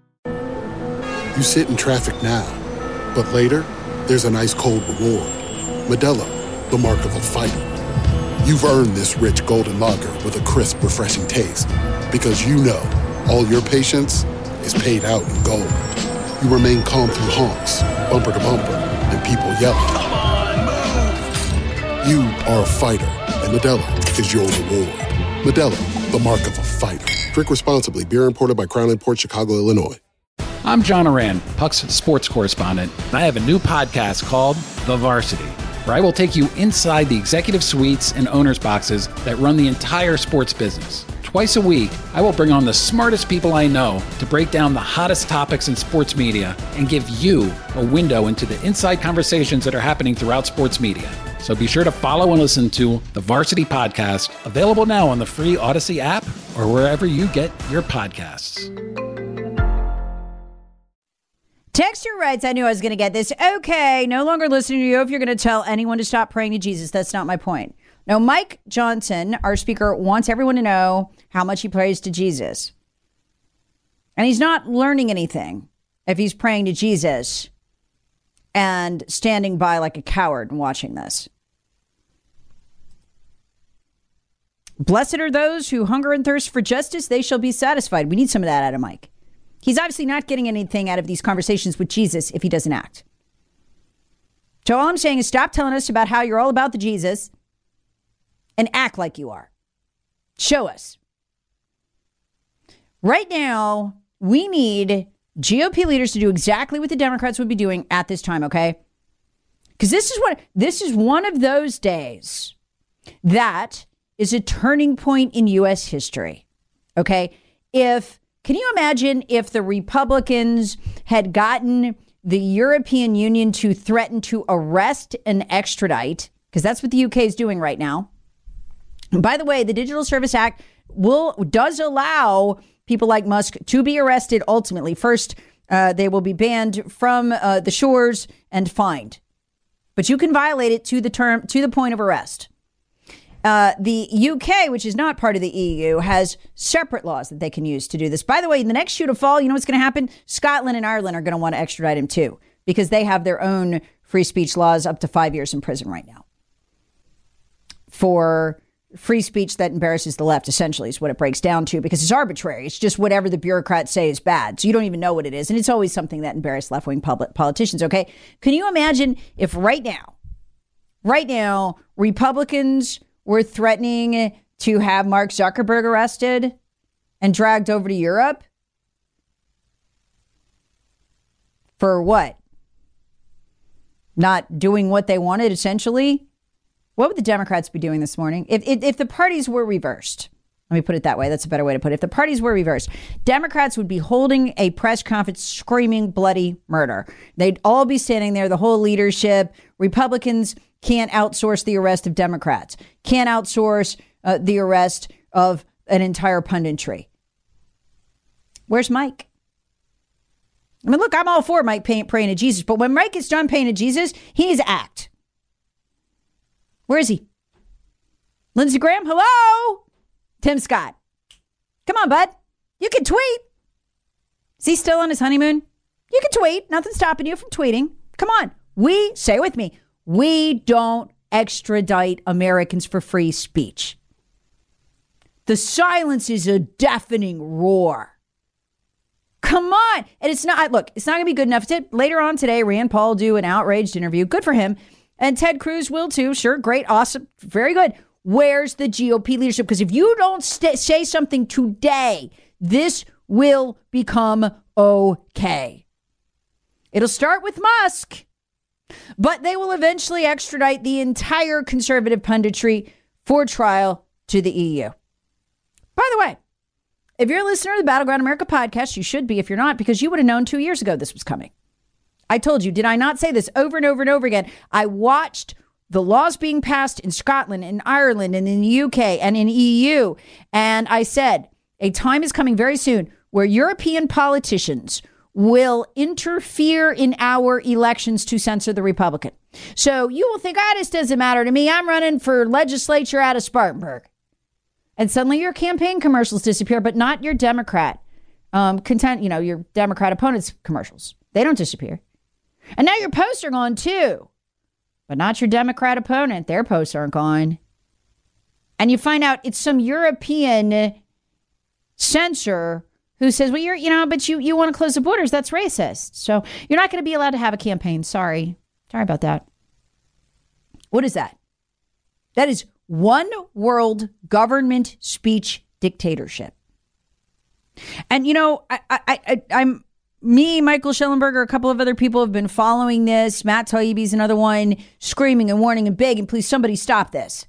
Speaker 10: You sit in traffic now, but later, there's an ice cold reward. Modelo, the mark of a fighter. You've earned this rich golden lager with a crisp, refreshing taste. Because you know, all your patience is paid out in gold. You remain calm through honks, bumper to bumper, and people yelling.
Speaker 1: Come on, move!
Speaker 10: You are a fighter, and Modelo is your reward. Modelo, the mark of a fighter. Drink responsibly. Beer imported by Crown Imports, Chicago, Illinois.
Speaker 2: I'm John Oran, Puck's sports correspondent, and I have a new podcast called The Varsity, where I will take you inside the executive suites and owners' boxes that run the entire sports business. Twice a week, I will bring on the smartest people I know to break down the hottest topics in sports media and give you a window into the inside conversations that are happening throughout sports media. So be sure to follow and listen to The Varsity Podcast, available now on the free Odyssey app or wherever you get your podcasts.
Speaker 6: Texter writes, I knew I was going to get this. Okay, no longer listening to you if you're going to tell anyone to stop praying to Jesus. That's not my point. No, Mike Johnson, our speaker, wants everyone to know how much he prays to Jesus. And he's not learning anything if he's praying to Jesus and standing by like a coward and watching this. Blessed are those who hunger and thirst for justice. They shall be satisfied. We need some of that out of Mike. He's obviously not getting anything out of these conversations with Jesus if he doesn't act. So all I'm saying is stop telling us about how you're all about the Jesus and act like you are. Show us. Right now, we need G O P leaders to do exactly what the Democrats would be doing at this time, okay? Because this is what this is one of those days that is a turning point in U S history. Okay? If Can you imagine if the Republicans had gotten the European Union to threaten to arrest and extradite, because that's what the U K is doing right now. And by the way, the Digital Service Act will does allow people like Musk to be arrested ultimately. First, uh, they will be banned from uh, the shores and fined. But you can violate it to the term to the point of arrest. Uh, the U K, which is not part of the E U, has separate laws that they can use to do this. By the way, in the next shoe to fall, you know what's going to happen? Scotland and Ireland are going to want to extradite him too, because they have their own free speech laws up to five years in prison right now for free speech that embarrasses the left, essentially, is what it breaks down to, because it's arbitrary. It's just whatever the bureaucrats say is bad. So you don't even know what it is. And it's always something that embarrasses left-wing public politicians, okay? Can you imagine if right now, right now, Republicans were threatening to have Mark Zuckerberg arrested and dragged over to Europe? For what? Not doing what they wanted, essentially? What would the Democrats be doing this morning? If, if, if the parties were reversed, let me put it that way. That's a better way to put it. If the parties were reversed, Democrats would be holding a press conference screaming bloody murder. They'd all be standing there, the whole leadership. Republicans can't outsource the arrest of Democrats, can't outsource uh, the arrest of an entire punditry. Where's Mike? I mean, look, I'm all for Mike pay, praying to Jesus, but when Mike is done praying to Jesus, he needs to act. Where is he? Lindsey Graham, hello? Tim Scott. Come on, bud. You can tweet. Is he still on his honeymoon? You can tweet. Nothing's stopping you from tweeting. Come on. We, say it with me, we don't extradite Americans for free speech. The silence is a deafening roar. Come on. And it's not, look, it's not going to be good enough. Later on today, Rand Paul will do an outraged interview. Good for him. And Ted Cruz will too. Sure. Great. Awesome. Very good. Where's the G O P leadership? Because if you don't st- say something today, this will become okay. It'll start with Musk, but they will eventually extradite the entire conservative punditry for trial to the E U. By the way, if you're a listener to the Battleground America podcast, you should be if you're not, because you would have known two years ago this was coming. I told you, did I not say this over and over and over again? I watched the laws being passed in Scotland, in Ireland, and in the U K, and in E U. And I said, a time is coming very soon where European politicians will interfere in our elections to censor the Republican. So you will think, ah, this doesn't matter to me. I'm running for legislature out of Spartanburg. And suddenly your campaign commercials disappear, but not your Democrat um, content, you know, your Democrat opponents' commercials. They don't disappear. And now your posts are gone too, but not your Democrat opponent. Their posts aren't gone. And you find out it's some European censor who says, well, you're, you know, but you, you want to close the borders. That's racist. So you're not going to be allowed to have a campaign. Sorry. Sorry about that. What is that? That is one world government speech dictatorship. And, you know, I, I, I, I'm, Me, Michael Schellenberger, a couple of other people have been following this. Matt Taibbi's another one, screaming and warning and begging, please somebody stop this.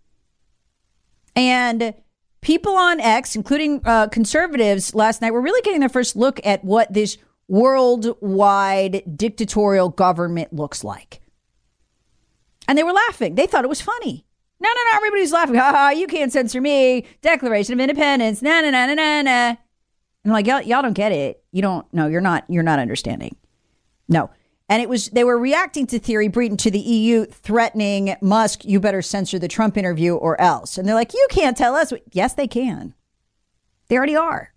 Speaker 6: And people on X, including uh, conservatives last night, were really getting their first look at what this worldwide dictatorial government looks like. And they were laughing. They thought it was funny. No, no, no, everybody's laughing. Ha ha, you can't censor me. Declaration of Independence. Na, na, na, na, na, na. And like, y'all, y'all don't get it. You don't, no, you're not, you're not understanding. No. And it was, they were reacting to Thierry Breton, to the E U, threatening Musk, you better censor the Trump interview or else. And they're like, you can't tell us. What. Yes, they can. They already are.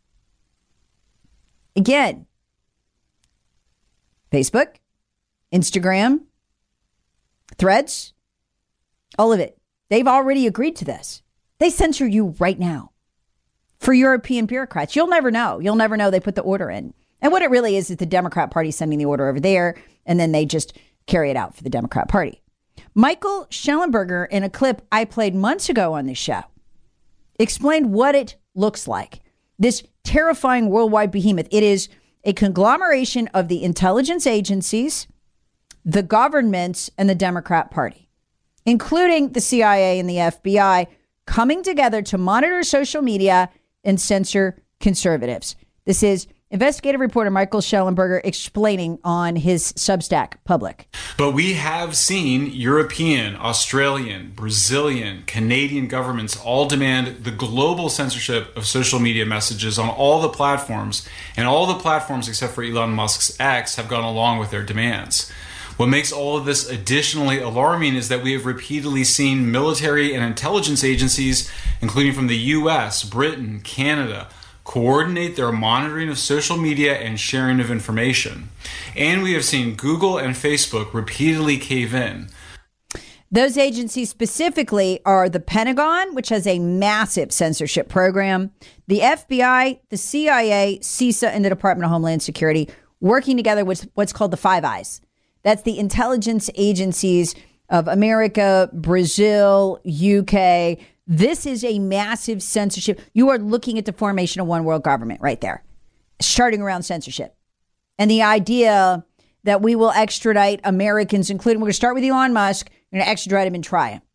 Speaker 6: Again, Facebook, Instagram, Threads, all of it. They've already agreed to this. They censor you right now. For European bureaucrats, you'll never know. You'll never know they put the order in. And what it really is is the Democrat Party sending the order over there, and then they just carry it out for the Democrat Party. Michael Schellenberger, in a clip I played months ago on this show, explained what it looks like. This terrifying worldwide behemoth. It is a conglomeration of the intelligence agencies, the governments, and the Democrat Party, including the C I A and the F B I, coming together to monitor social media and censor conservatives. This is Investigative reporter Michael Shellenberger explaining on his Substack Public.
Speaker 17: But we have seen European, Australian, Brazilian, Canadian governments all demand the global censorship of social media messages on all the platforms, and all the platforms except for Elon Musk's X have gone along with their demands. What makes all of this additionally alarming is that we have repeatedly seen military and intelligence agencies, including from the U S, Britain, Canada, coordinate their monitoring of social media and sharing of information. And we have seen Google and Facebook repeatedly cave in.
Speaker 6: Those agencies specifically are the Pentagon, which has a massive censorship program, the F B I, the C I A, CISA, and the Department of Homeland Security, working together with what's called the Five Eyes. That's the intelligence agencies of America, Brazil, U K. This is a massive censorship. You are looking at the formation of one world government right there, starting around censorship. And the idea that we will extradite Americans, including, we're going to start with Elon Musk, we're going to extradite him and try him.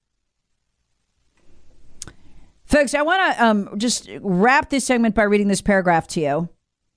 Speaker 6: Folks, I want to um, just wrap this segment by reading this paragraph to you.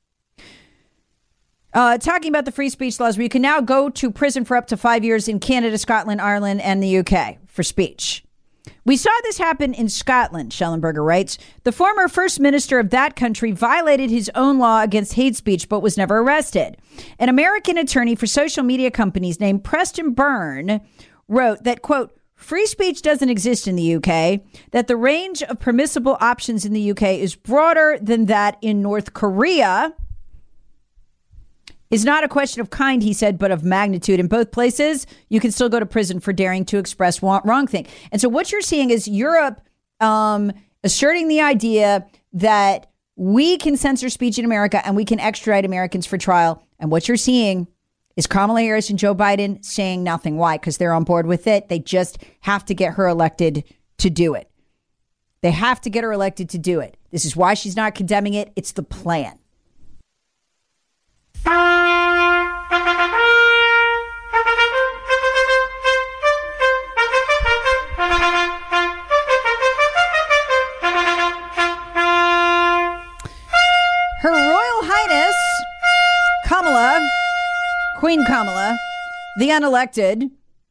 Speaker 6: Uh, talking about the free speech laws, where you can now go to prison for up to five years in Canada, Scotland, Ireland, and the U K for speech. We saw this happen in Scotland, Shellenberger writes. The former first minister of that country violated his own law against hate speech, but was never arrested. An American attorney for social media companies named Preston Byrne wrote that, quote, free speech doesn't exist in the U K, that the range of permissible options in the U K is broader than that in North Korea. Is not a question of kind, he said, but of magnitude. In both places, you can still go to prison for daring to express wrong thing. And so what you're seeing is Europe um, asserting the idea that we can censor speech in America and we can extradite Americans for trial. And what you're seeing is Kamala Harris and Joe Biden saying nothing. Why? Because they're on board with it. They just have to get her elected to do it. They have to get her elected to do it. This is why she's not condemning it. It's the plan. Her Royal Highness Kamala, Queen Kamala, the unelected,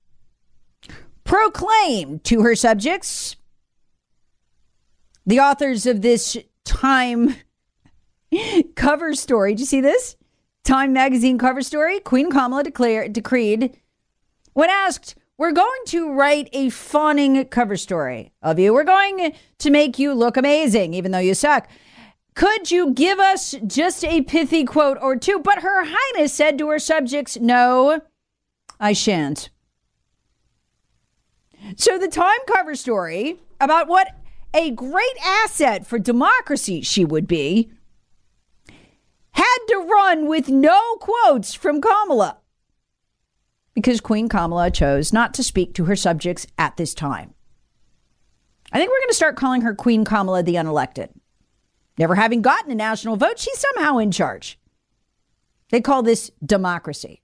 Speaker 6: proclaimed to her subjects, the authors of this Time cover story. Did you see this? Time magazine cover story. Queen Kamala declared, decreed, when asked, we're going to write a fawning cover story of you. We're going to make you look amazing, even though you suck. Could you give us just a pithy quote or two? But Her Highness said to her subjects, no, I shan't. So the Time cover story about what a great asset for democracy she would be had to run with no quotes from Kamala because Queen Kamala chose not to speak to her subjects at this time. I think we're going to start calling her Queen Kamala the unelected. Never having gotten a national vote, she's somehow in charge. They call this democracy.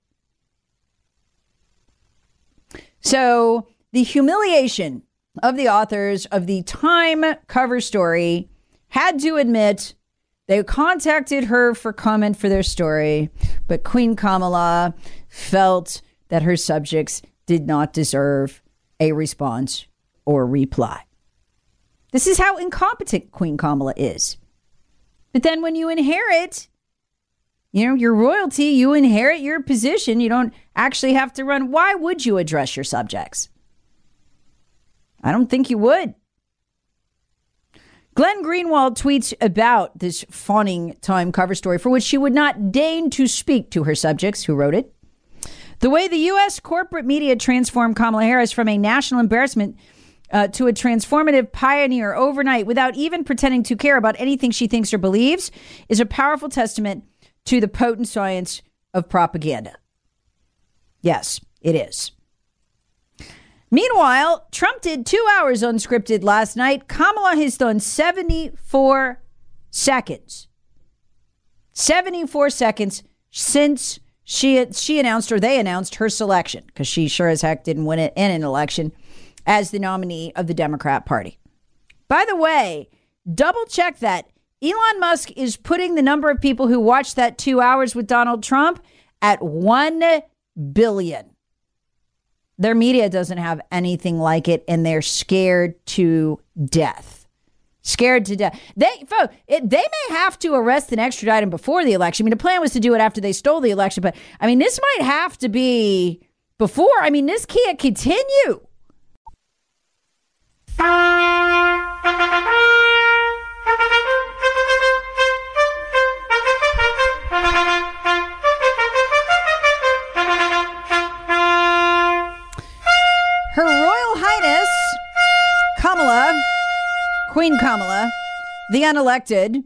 Speaker 6: So the humiliation of the authors of the Time cover story had to admit they contacted her for comment for their story, but Queen Kamala felt that her subjects did not deserve a response or reply. This is how incompetent Queen Kamala is. But then when you inherit, you know, your royalty, you inherit your position, you don't actually have to run. Why would you address your subjects? I don't think you would. Glenn Greenwald tweets about this fawning Time cover story for which she would not deign to speak to her subjects who wrote it. The way the U S corporate media transformed Kamala Harris from a national embarrassment uh, to a transformative pioneer overnight without even pretending to care about anything she thinks or believes is a powerful testament to the potent science of propaganda. Yes, it is. Meanwhile, Trump did two hours unscripted last night. Kamala has done seventy-four seconds. seventy-four seconds since she she announced, or they announced, her selection, because she sure as heck didn't win it in an election, as the nominee of the Democrat Party. By the way, double check that. Elon Musk is putting the number of people who watched that two hours with Donald Trump at one billion. Their media doesn't have anything like it, and they're scared to death. Scared to death. They, folks, it, they may have to arrest and extradite him before the election. I mean, the plan was to do it after they stole the election, but I mean, this might have to be before. I mean, this can't continue. Her Royal Highness Kamala, Queen Kamala, the unelected,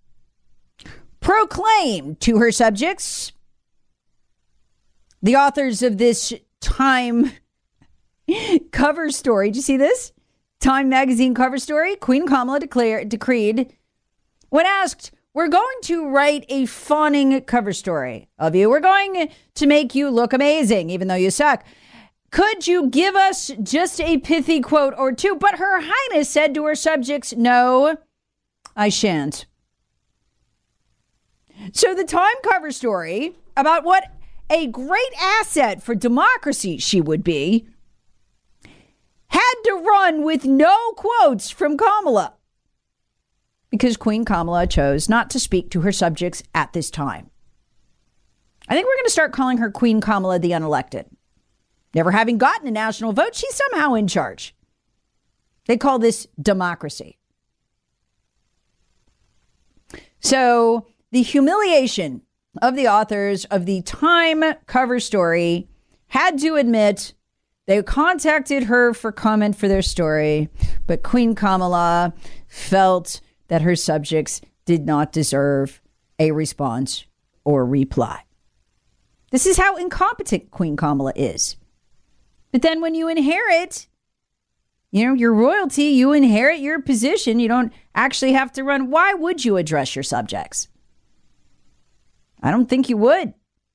Speaker 6: proclaimed to her subjects, the authors of this Time cover story. Did you see this? Time magazine cover story. Queen Kamala declared, decreed, when asked, we're going to write a fawning cover story of you. We're going to make you look amazing, even though you suck. Could you give us just a pithy quote or two? But Her Highness said to her subjects, no, I shan't. So the Time cover story about what a great asset for democracy she would be had to run with no quotes from Kamala because Queen Kamala chose not to speak to her subjects at this time. I think we're going to start calling her Queen Kamala the unelected. Never having gotten a national vote, she's somehow in charge. They call this democracy. So the humiliation of the authors of the Time cover story had to admit they contacted her for comment for their story, but Queen Kamala felt that her subjects did not deserve a response or reply. This is how incompetent Queen Kamala is. But then when you inherit, you know, your royalty, you inherit your position, you don't actually have to run. Why would you address your subjects? I don't think you would.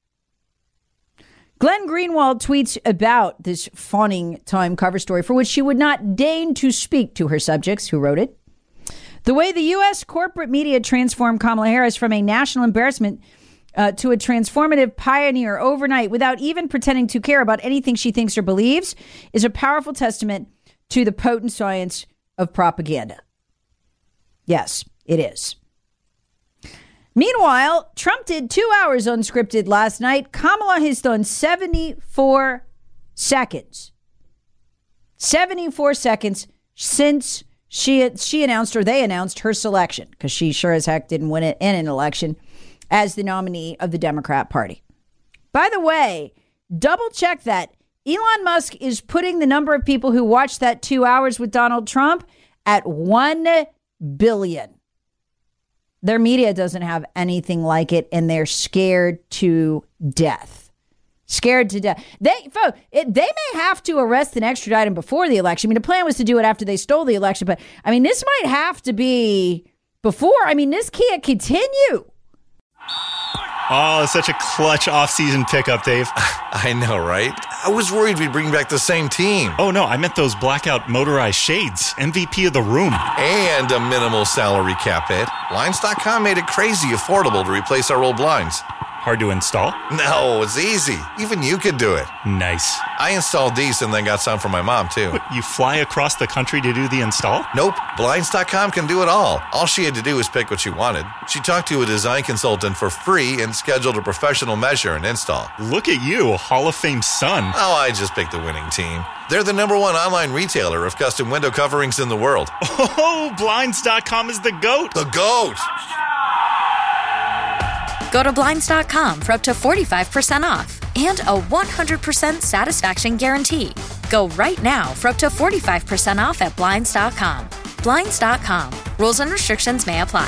Speaker 6: Glenn Greenwald tweets about this fawning Time cover story for which she would not deign to speak to her subjects who wrote it. The way the U S corporate media transformed Kamala Harris from a national embarrassment Uh, to a transformative pioneer overnight without even pretending to care about anything she thinks or believes is a powerful testament to the potent science of propaganda. Yes, it is. Meanwhile, Trump did two hours unscripted last night. Kamala has done seventy-four seconds. seventy-four seconds since she she announced, or they announced, her selection, because she sure as heck didn't win it in an election, as the nominee of the Democrat Party. By the way, double check that. Elon Musk is putting the number of people who watched that two hours with Donald Trump at one billion. Their media doesn't have anything like it, and they're scared to death. Scared to death. They, folks, it, they may have to arrest and extradite him before the election. I mean, the plan was to do it after they stole the election, but I mean, this might have to be before. I mean, this can't continue.
Speaker 3: Oh, such a clutch off-season pickup, Dave.
Speaker 4: I know, right? I was worried we'd bring back the same team.
Speaker 3: Oh, no, I meant those blackout motorized shades. M V P of the room.
Speaker 4: And a minimal salary cap hit. Blinds dot com made it crazy affordable to replace our old blinds.
Speaker 3: Hard to install?
Speaker 4: No, it's easy. Even you could do it.
Speaker 3: Nice.
Speaker 4: I installed these and then got some for my mom, too.
Speaker 3: What, you fly across the country to do the install?
Speaker 4: Nope. Blinds dot com can do it all. All she had to do was pick what she wanted. She talked to a design consultant for free and scheduled a professional measure and install.
Speaker 3: Look at you, a Hall of Fame son.
Speaker 4: Oh, I just picked the winning team. They're the number one online retailer of custom window coverings in the world.
Speaker 3: Oh, Blinds dot com is the GOAT.
Speaker 4: The GOAT!
Speaker 5: Go to Blinds dot com for up to forty-five percent off and a one hundred percent satisfaction guarantee. Go right now for up to forty-five percent off at Blinds dot com. Blinds dot com. Rules and restrictions may apply.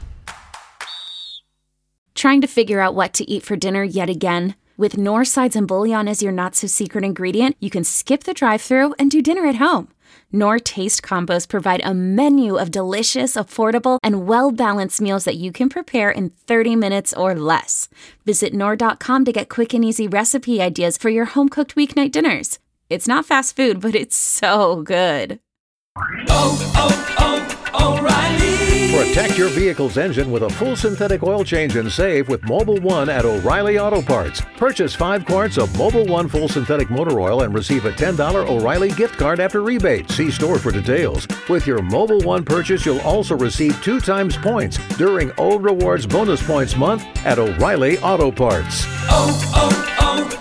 Speaker 18: Trying to figure out what to eat for dinner yet again? With Knorr sides and bouillon as your not-so-secret ingredient, you can skip the drive-thru and do dinner at home. Knorr Taste Combos provide a menu of delicious, affordable, and well-balanced meals that you can prepare in thirty minutes or less. Visit Knorr dot com to get quick and easy recipe ideas for your home-cooked weeknight dinners. It's not fast food, but it's so good.
Speaker 19: Oh, oh, O'Reilly. Protect your vehicle's engine with a full synthetic oil change and save with Mobil one at O'Reilly Auto Parts. Purchase five quarts of Mobil one full synthetic motor oil and receive a ten dollars O'Reilly gift card after rebate. See store for details. With your Mobil one purchase, you'll also receive two times points during O Rewards Bonus Points Month at O'Reilly Auto Parts.
Speaker 20: Oh,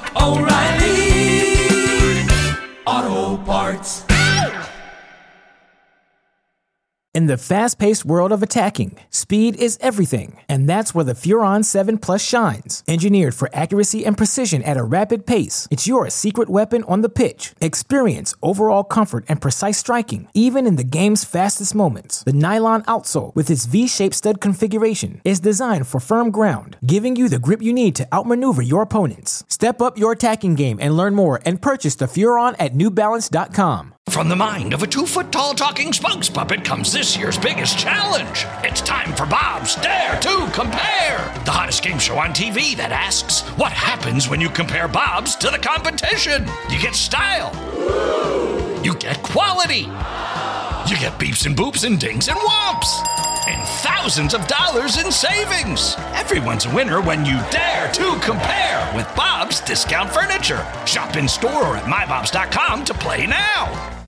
Speaker 20: oh, oh, O'Reilly Auto Parts.
Speaker 21: In the fast-paced world of attacking, speed is everything, and that's where the Furon seven Plus shines. Engineered for accuracy and precision at a rapid pace, it's your secret weapon on the pitch. Experience overall comfort and precise striking, even in the game's fastest moments. The nylon outsole, with its V-shaped stud configuration, is designed for firm ground, giving you the grip you need to outmaneuver your opponents. Step up your attacking game and learn more and purchase the Furon at New Balance dot com.
Speaker 1: From the mind of a two-foot-tall talking spokes puppet comes this year's biggest challenge. It's time for Bob's Dare to Compare, the hottest game show on T V that asks, what happens when you compare Bob's to the competition? You get style. You get quality. You get beeps and boops and dings and whomps. And thousands of dollars in savings. Everyone's a winner when you dare to compare with Bob's Discount Furniture. Shop in store or at my bobs dot com to play now.